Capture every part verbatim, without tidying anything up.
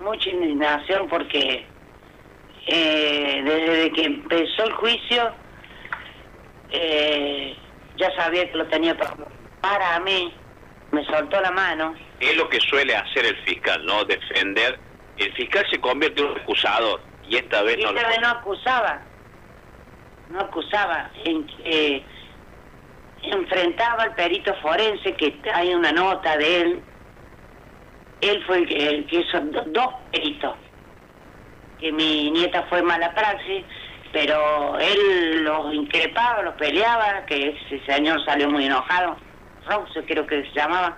mucha indignación porque eh, desde que empezó el juicio eh, ya sabía que lo tenía para, para mí, me soltó la mano. Es lo que suele hacer el fiscal, ¿no? Defender. El fiscal se convierte en un acusador y esta vez y no esta lo... vez no acusaba, no acusaba, en, eh, enfrentaba al perito forense, que hay una nota de él. Él fue el que, el que hizo do, dos peritos, que mi nieta fue mala praxis, pero él los increpaba, los peleaba, que ese señor salió muy enojado, Rose creo que se llamaba.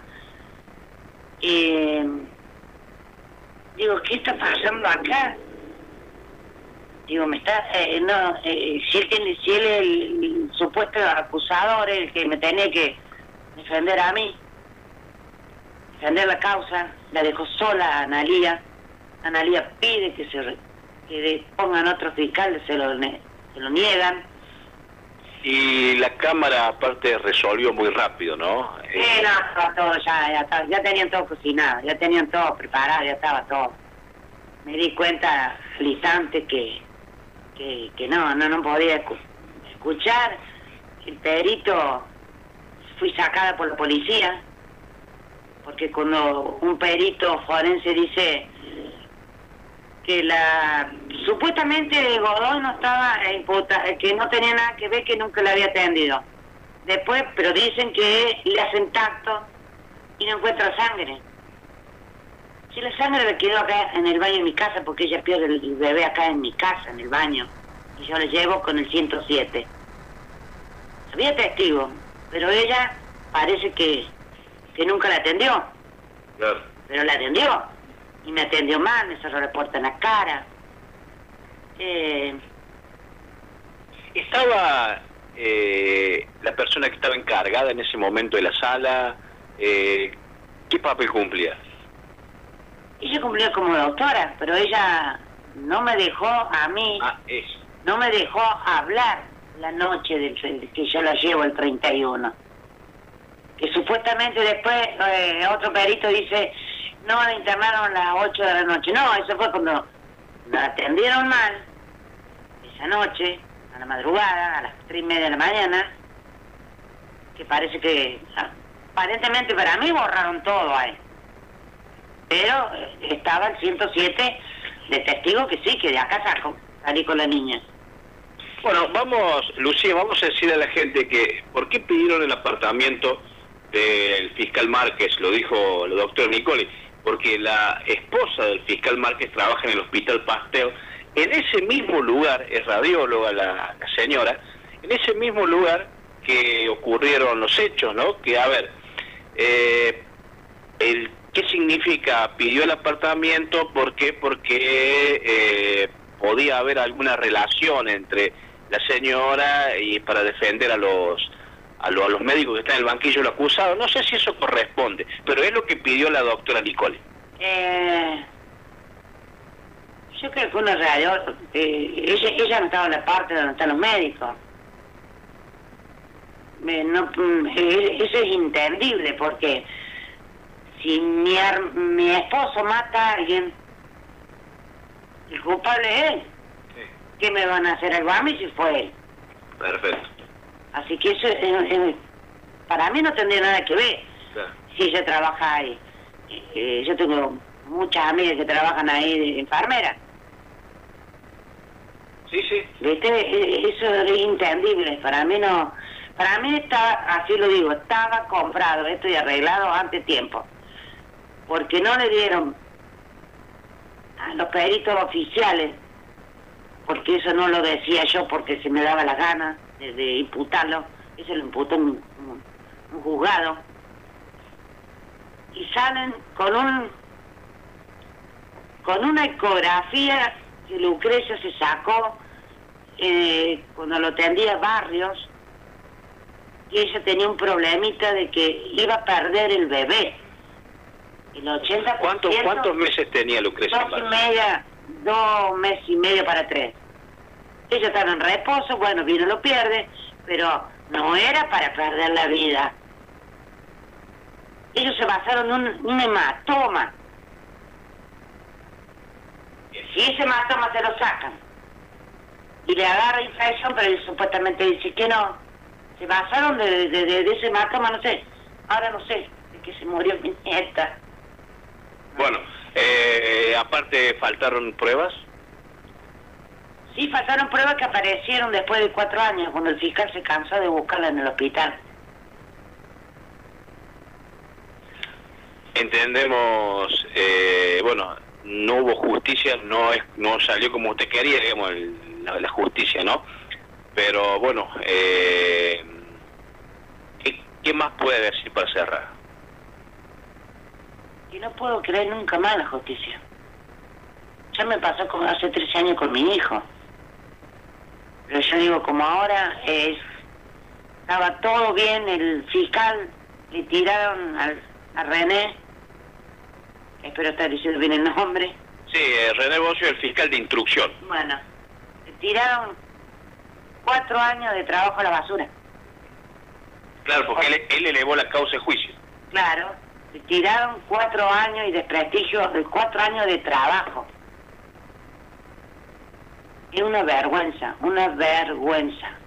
Y digo, ¿qué está pasando acá? Digo, me está, eh, no, eh, si él tiene, si él es el, el supuesto acusador, el que me tenía que defender a mí, defender la causa, la dejó sola a Analía. Analía pide que se que de, pongan otro fiscal, se lo, se lo niegan. Y la Cámara aparte resolvió muy rápido, ¿no? Eh, no, estaba todo ya, ya, estaba, ya tenían todo cocinado, ya tenían todo preparado, ya estaba todo. Me di cuenta al instante que, que, que no, no, no podía escu escuchar. El perito, fui sacada por la policía, porque cuando un perito forense dice que la supuestamente Godoy no estaba imputa, que no tenía nada que ver, que nunca le había atendido. Después, pero dicen que le hacen tacto y no encuentra sangre. Si la sangre le quedó acá en el baño de mi casa, porque ella pierde el bebé acá en mi casa, en el baño, y yo le llevo con el ciento siete. Había testigo, pero ella parece que, que nunca la atendió. Claro. Pero la atendió. Y me atendió mal, me cerró la puerta en la cara. Eh... ¿Estaba eh, la persona que estaba encargada en ese momento de la sala? Eh, ¿Qué papel cumplía? Ella cumplía como doctora, pero ella no me dejó a mí, ah, es. no me dejó hablar la noche del que yo la llevo el treinta y uno. Que supuestamente después eh, otro perito dice, no, la internaron a las ocho de la noche. No, eso fue cuando la atendieron mal, esa noche, a la madrugada, a las tres y media de la mañana, que parece que, aparentemente para mí borraron todo ahí. Pero eh, estaba el ciento siete de testigo que sí, que de acá saco, salí con la niña. Bueno, vamos, Lucía, vamos a decirle a la gente que, ¿por qué pidieron el apartamiento del fiscal Márquez? Lo dijo el doctor Nicoli. Porque la esposa del fiscal Márquez trabaja en el Hospital Pasteur, en ese mismo lugar, es radióloga la, la señora, en ese mismo lugar que ocurrieron los hechos, ¿no? Que, a ver, eh, el, ¿qué significa? Pidió el apartamento, ¿por qué? Porque eh, podía haber alguna relación entre la señora y para defender a los... A, lo, a los médicos que están en el banquillo del acusado. No sé si eso corresponde, pero es lo que pidió la doctora Nicoli. Eh, yo creo que una realidad, eh, ella, ella no estaba en la parte donde están los médicos. Eh, no, eh, eso es entendible, porque si mi, mi esposo mata a alguien, el culpable es él. Sí. ¿Qué me van a hacer algo a mí si fue él? Perfecto. Así que eso, eh, eh, para mí no tendría nada que ver, claro, si ella trabaja ahí. Eh, yo tengo muchas amigas que trabajan ahí de enfermeras. Sí, sí. ¿Viste? Eh, eso es entendible. Para mí no... Para mí estaba, así lo digo, estaba comprado esto y arreglado antes tiempo. Porque no le dieron a los peritos oficiales, porque eso no lo decía yo porque se me daba la gana de, de imputarlo, eso lo imputó un, un, un juzgado, y salen con un con una ecografía que Lucrecia se sacó eh, cuando lo atendía Barrios, y ella tenía un problemita de que iba a perder el bebé. El ochenta por ciento, ¿Cuántos, ¿Cuántos meses tenía Lucrecia? Dos y media, dos meses y medio para tres. Ella estaba en reposo, bueno, vino lo pierde, pero no era para perder la vida. Ellos se basaron en un, un hematoma. Si ese hematoma se lo sacan y le agarra infección, pero él supuestamente dice que no, se basaron de, de, de, de ese hematoma, no sé, ahora no sé, de que se murió mi nieta. Bueno, eh, aparte faltaron pruebas. Sí, faltaron pruebas que aparecieron después de cuatro años, cuando el fiscal se cansó de buscarla en el hospital. Entendemos, eh, bueno, no hubo justicia, no es, no salió como usted quería, digamos, el, la, la justicia, ¿no? Pero bueno, eh, ¿qué, ¿qué más puede decir para cerrar? Y no puedo creer nunca más en la justicia. Ya me pasó como hace trece años con mi hijo. Pero yo digo, como ahora es, estaba todo bien, el fiscal le tiraron al, a René, espero estar diciendo bien el nombre. Sí, eh, René Bocio, el fiscal de instrucción. Bueno, le tiraron cuatro años de trabajo a la basura. Claro, porque él, él elevó la causa de juicio. Claro, le tiraron cuatro años y desprestigio, de cuatro años de trabajo. Es una vergüenza, una vergüenza.